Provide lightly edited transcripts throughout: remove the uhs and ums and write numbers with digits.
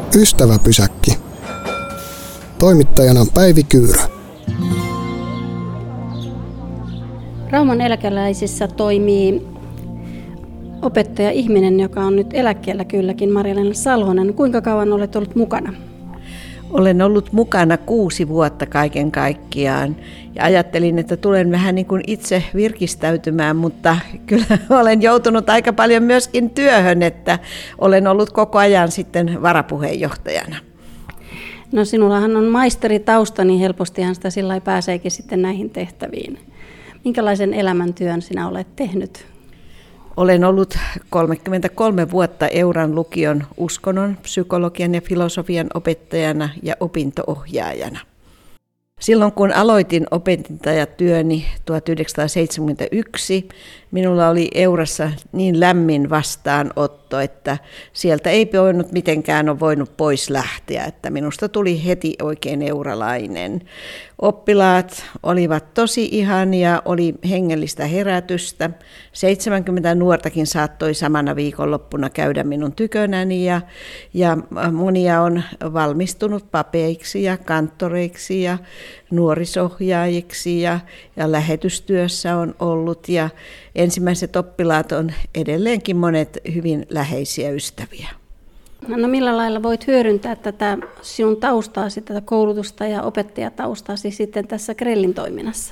Ystäväpysäkki. Toimittajana Päivi Kyyrö. Rauman eläkeläisissä toimii opettaja-ihminen, joka on nyt eläkkeellä kylläkin, Marja-Leena Salhonen. Kuinka kauan olet ollut mukana? Olen ollut mukana 6 vuotta kaiken kaikkiaan ja ajattelin, että tulen vähän niin kuin itse virkistäytymään, mutta kyllä olen joutunut aika paljon myöskin työhön, että olen ollut koko ajan sitten varapuheenjohtajana. No sinullahan on maisteritausta, niin helpostihan sitä sillä lailla pääseekin sitten näihin tehtäviin. Minkälaisen elämäntyön sinä olet tehnyt? Olen ollut 33 vuotta Euran lukion uskonnon, psykologian ja filosofian opettajana ja opinto-ohjaajana. Silloin kun aloitin opettajatyöni 1971, minulla oli Eurassa niin lämmin vastaanotto, että sieltä ei voinut mitenkään ole voinut pois lähteä, että minusta tuli heti oikein euralainen. Oppilaat olivat tosi ihania, oli hengellistä herätystä. 70 nuortakin saattoi samana viikonloppuna käydä minun tykönäni ja monia on valmistunut papeiksi ja kanttoreiksi ja nuorisohjaajiksi ja lähetystyössä on ollut ja ensimmäiset oppilaat on edelleenkin monet hyvin läheisiä ystäviä. No millä lailla voit hyödyntää tätä sinun taustaasi, tätä koulutusta ja opettajataustaasi sitten tässä Grellin toiminnassa?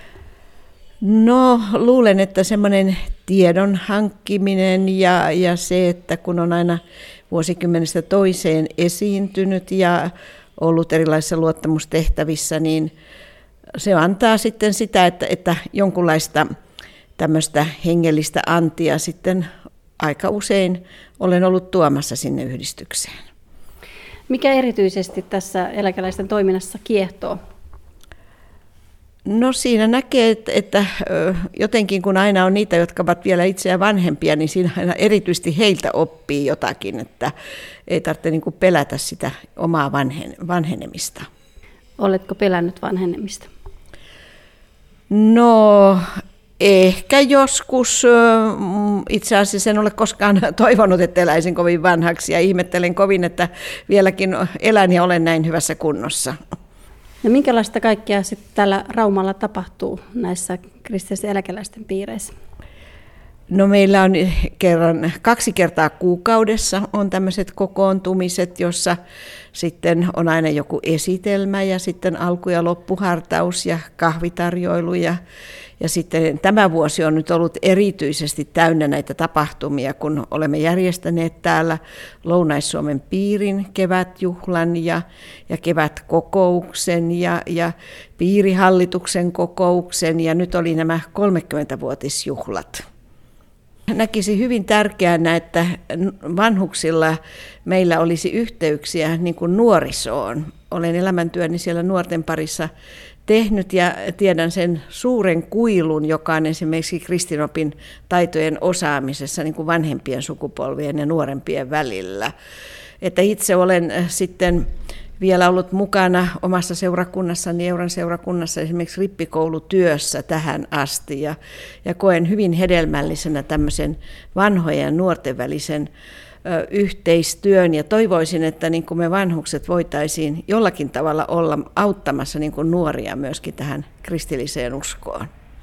No luulen, että semmoinen tiedon hankkiminen ja se, että kun on aina vuosikymmenestä toiseen esiintynyt ja ollut erilaisissa luottamustehtävissä, niin se antaa sitten sitä, että jonkunlaista tämmöistä hengellistä antia sitten aika usein olen ollut tuomassa sinne yhdistykseen. Mikä erityisesti tässä eläkeläisten toiminnassa kiehtoo? No siinä näkee, että jotenkin kun aina on niitä, jotka ovat vielä itseään vanhempia, niin siinä aina erityisesti heiltä oppii jotakin, että ei tarvitse niin kuin pelätä sitä omaa vanhenemista. Oletko pelännyt vanhenemista? No ehkä joskus. Itse asiassa en ole koskaan toivonut, että eläisin kovin vanhaksi ja ihmettelen kovin, että vieläkin elän ja olen näin hyvässä kunnossa. No minkälaista kaikkea sitten täällä Raumalla tapahtuu näissä kristillisten eläkeläisten piireissä? No meillä on 2 kertaa kuukaudessa on tämmöiset kokoontumiset, jossa sitten on aina joku esitelmä ja sitten alku- ja loppuhartaus ja kahvitarjoilu ja sitten tämä vuosi on nyt ollut erityisesti täynnä näitä tapahtumia, kun olemme järjestäneet täällä Lounais-Suomen piirin kevätjuhlan ja kevätkokouksen ja piirihallituksen kokouksen ja nyt oli nämä 30-vuotisjuhlat. Näkisin hyvin tärkeänä, että vanhuksilla meillä olisi yhteyksiä niin kuin nuorisoon. Olen elämäntyöni siellä nuorten parissa tehnyt ja tiedän sen suuren kuilun, joka on esimerkiksi kristinopin taitojen osaamisessa niin kuin vanhempien sukupolvien ja nuorempien välillä. Että itse olen sitten vielä ollut mukana omassa seurakunnassani, Euran seurakunnassa esimerkiksi rippikoulutyössä tähän asti ja koen hyvin hedelmällisenä tämmöisen vanhojen ja nuorten välisen yhteistyön ja toivoisin, että niin kuin me vanhukset voitaisiin jollakin tavalla olla auttamassa niin kuin nuoria myöskin tähän kristilliseen uskoon.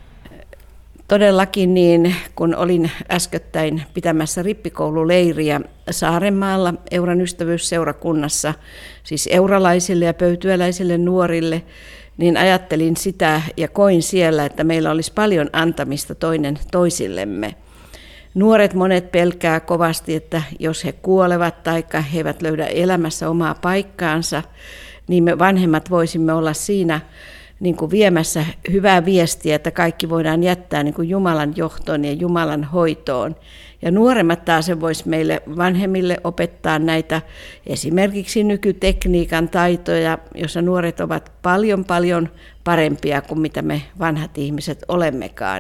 Todellakin niin, kun olin äskettäin pitämässä rippikoululeiriä Saarenmaalla Euran ystävyysseurakunnassa, siis euralaisille ja pöytyöläisille nuorille, niin ajattelin sitä ja koin siellä, että meillä olisi paljon antamista toinen toisillemme. Nuoret monet pelkää kovasti, että jos he kuolevat tai he eivät löydä elämässä omaa paikkaansa, niin me vanhemmat voisimme olla siinä niin kuin viemässä hyvää viestiä, että kaikki voidaan jättää niin kuin Jumalan johtoon ja Jumalan hoitoon. Ja nuoremmat taas voisi meille vanhemmille opettaa näitä esimerkiksi nykytekniikan taitoja, jossa nuoret ovat paljon parempia kuin mitä me vanhat ihmiset olemmekaan.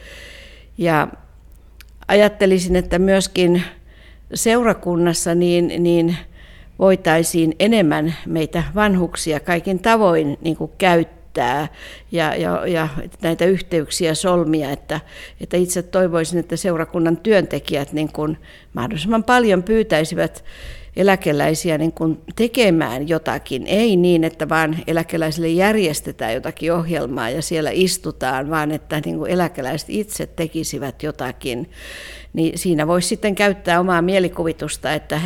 Ja ajattelisin, että myöskin seurakunnassa niin voitaisiin enemmän meitä vanhuksia kaikin tavoin niin kuin käyttää välittää ja näitä yhteyksiä solmia, että itse toivoisin, että seurakunnan työntekijät niin kuin mahdollisimman paljon pyytäisivät eläkeläisiä niin kuin tekemään jotakin, ei niin, että vaan eläkeläisille järjestetään jotakin ohjelmaa ja siellä istutaan, vaan että niin kuin eläkeläiset itse tekisivät jotakin, niin siinä voisi sitten käyttää omaa mielikuvitusta, että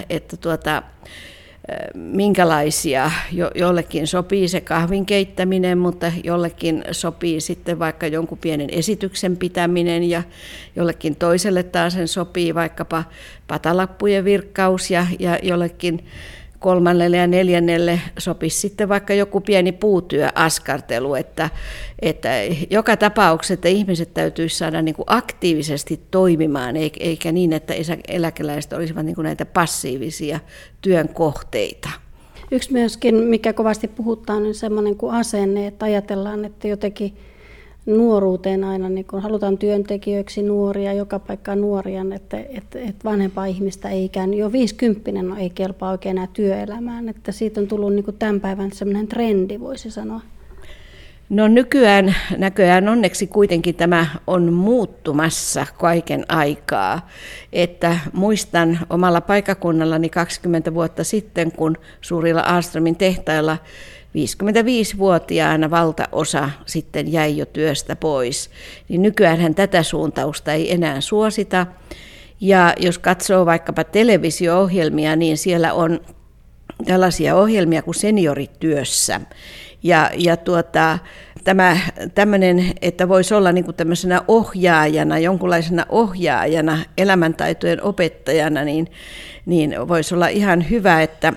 minkälaisia, jollekin sopii se kahvin keittäminen, mutta jollekin sopii sitten vaikka jonkun pienen esityksen pitäminen ja jollekin toiselle taas sen sopii vaikkapa patalappujen virkkaus ja jollekin kolmannelle ja neljännelle sopisi sitten vaikka joku pieni puutyöaskartelu, että joka tapauksessa että ihmiset täytyisi saada niin kuin aktiivisesti toimimaan, eikä niin, että eläkeläiset olisivat niin kuin näitä passiivisia työn kohteita. Yksi myöskin, mikä kovasti puhuttaa, on semmoinen kuin asenne, että ajatellaan, että jotenkin nuoruuteen aina niin kun halutaan työntekijöiksi nuoria, joka paikkaan nuoria, että vanhempaa ihmistä ei ikään jo 50 ei kelpaa oikein enää työelämään, että siitä on tullut niin kuin tämän päivän semmoinen trendi, voisi sanoa. No nykyään näköjään onneksi kuitenkin tämä on muuttumassa kaiken aikaa, että muistan omalla paikkakunnallani 20 vuotta sitten, kun suurilla Ahlströmin tehtailla 55-vuotiaana valtaosa sitten jäi jo työstä pois, niin nykyäänhän tätä suuntausta ei enää suosita. Ja jos katsoo vaikkapa televisio-ohjelmia, niin siellä on tällaisia ohjelmia kuin seniorityössä. Ja tämä tämmöinen, että voisi olla niin kuin tämmöisenä ohjaajana, jonkunlaisena ohjaajana, elämäntaitojen opettajana, niin voisi olla ihan hyvä, että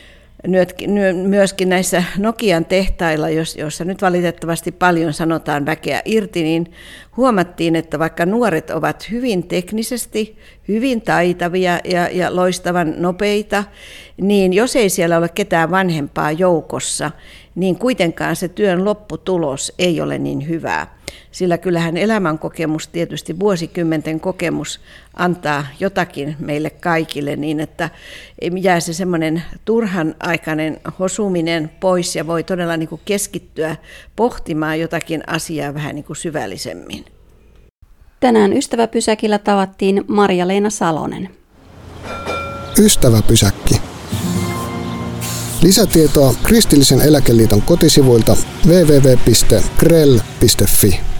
myöskin näissä Nokian tehtailla, joissa nyt valitettavasti paljon sanotaan väkeä irti, niin huomattiin, että vaikka nuoret ovat hyvin teknisesti, hyvin taitavia ja loistavan nopeita, niin jos ei siellä ole ketään vanhempaa joukossa, niin kuitenkaan se työn lopputulos ei ole niin hyvää. Sillä kyllähän elämänkokemus, tietysti vuosikymmenten kokemus, antaa jotakin meille kaikille niin, että ei jää se semmoinen turhan aikainen hosuminen pois ja voi todella niin kuin keskittyä pohtimaan jotakin asiaa vähän niin kuin syvällisemmin. Tänään Ystäväpysäkillä tavattiin Marja-Leena Salonen. Ystäväpysäkki. Lisätietoa Kristillisen eläkeliiton kotisivuilta www.krell.fi.